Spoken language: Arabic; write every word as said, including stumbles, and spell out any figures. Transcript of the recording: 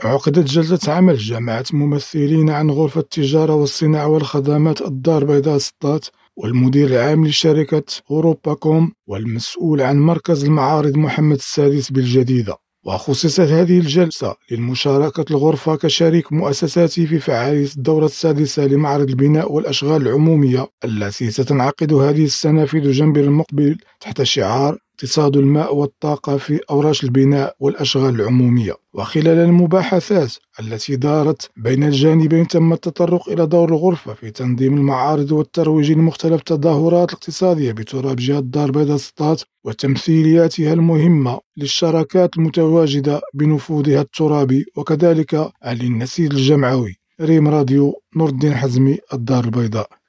عقدت جلسة عمل جمعت ممثلين عن غرفة التجارة والصناعة والخدمات الدار البيضاء سطات، والمدير العام لشركة أوروبا كوم، والمسؤول عن مركز المعارض محمد السادس بالجديدة. وخصصت هذه الجلسة للمشاركة الغرفة كشريك مؤسساتي في فعالية الدورة السادسة لمعرض البناء والأشغال العمومية التي ستنعقد هذه السنة في دجنبر المقبل تحت شعار اقتصاد الماء والطاقة في أوراش البناء والأشغال العمومية. وخلال المباحثات التي دارت بين الجانبين تم التطرق إلى دور الغرفة في تنظيم المعارض والترويج لمختلف التظاهرات الاقتصادية بتراب جهة الدار البيضاء سطات وتمثيلياتها المهمة للشراكات المتواجدة بنفوذها الترابي وكذلك للنسيج الجمعوي. ريم راديو، نور الدين حزمي، الدار البيضاء.